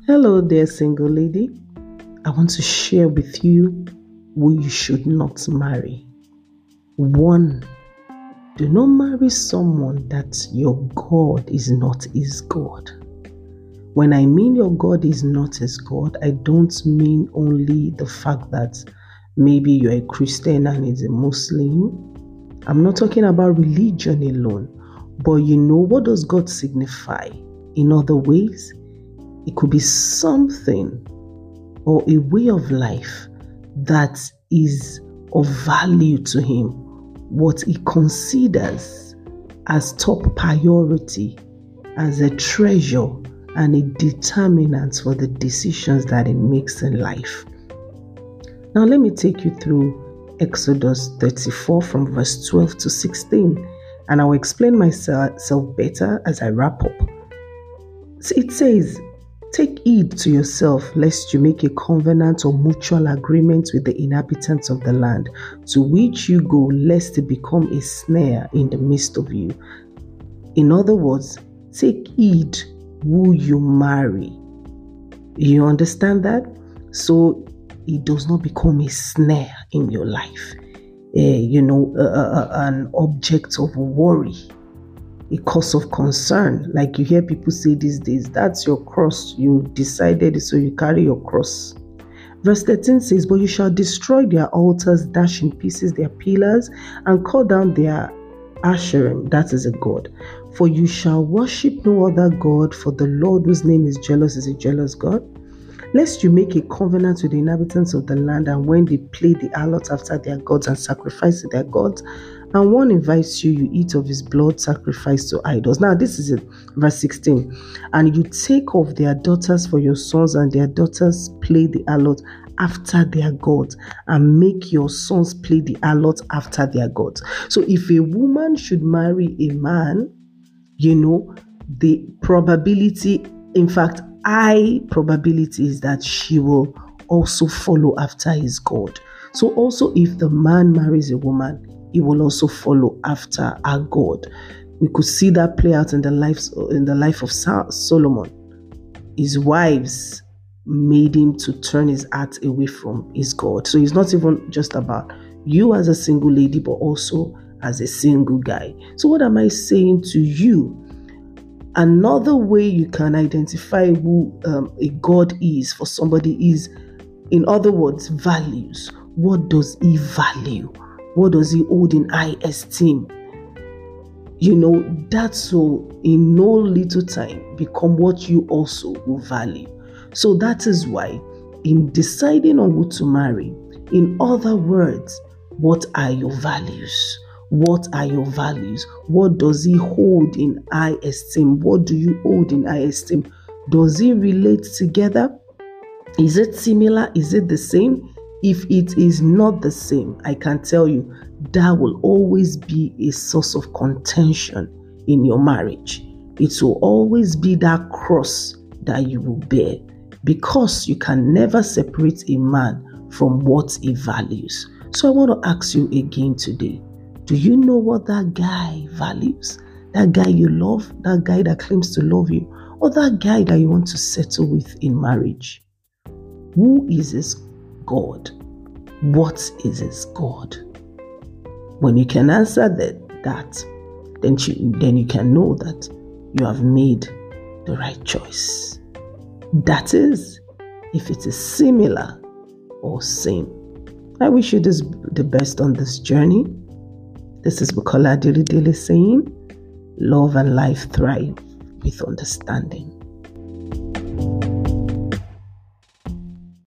Hello there, single lady. I want to share with you who you should not marry. 1. Do not marry someone that your God is not his God. When I mean your God is not his God, I don't mean only the fact that maybe you're a Christian and he's a Muslim. I'm not talking about religion alone, but what does God signify? In other ways, it could be something or a way of life that is of value to him, what he considers as top priority, as a treasure and a determinant for the decisions that he makes in life. Now let me take you through Exodus 34 from verse 12 to 16, and I'll explain myself better as I wrap up. It says, "Take heed to yourself, lest you make a covenant or mutual agreement with the inhabitants of the land to which you go, lest it become a snare in the midst of you." In other words, take heed who you marry. You understand that? So it does not become a snare in your life, an object of worry, a cause of concern. Like you hear people say these days, that's your cross. You decided it, so you carry your cross. Verse 13 says, "But you shall destroy their altars, dash in pieces their pillars, and cut down their Asherim," that is a god. "For you shall worship no other god, for the Lord whose name is jealous is a jealous God. Lest you make a covenant with the inhabitants of the land, and when they play the harlot after their gods and sacrifice to their gods, and one invites you, you eat of his blood sacrificed to idols." Now this is it, verse 16. "And you take of their daughters for your sons, and their daughters play the harlot after their gods, and make your sons play the harlot after their gods." So if a woman should marry a man, the probability, in fact, high probability is that she will also follow after his God. So also if the man marries a woman, he will also follow after her God. We could see that play out in the life of Solomon. His wives made him to turn his heart away from his God. So it's not even just about you as a single lady, but also as a single guy. So what am I saying to you? Another way you can identify who a God is for somebody is, in other words, values. What does he value? What does he hold in high esteem? That will in no little time become what you also will value. So that is why in deciding on who to marry, in other words, what are your values? What are your values? What does he hold in high esteem? What do you hold in high esteem? Does it relate together? Is it similar? Is it the same? If it is not the same, I can tell you that will always be a source of contention in your marriage. It will always be that cross that you will bear, because you can never separate a man from what he values. So I want to ask you again today, do you know what that guy values? That guy you love, that guy that claims to love you, or that guy that you want to settle with in marriage? Who is his God? What is his God? When you can answer that, then you can know that you have made the right choice. That is, if it is similar or same. I wish you the best on this journey. This is Bukola Dili saying, love and life thrive with understanding.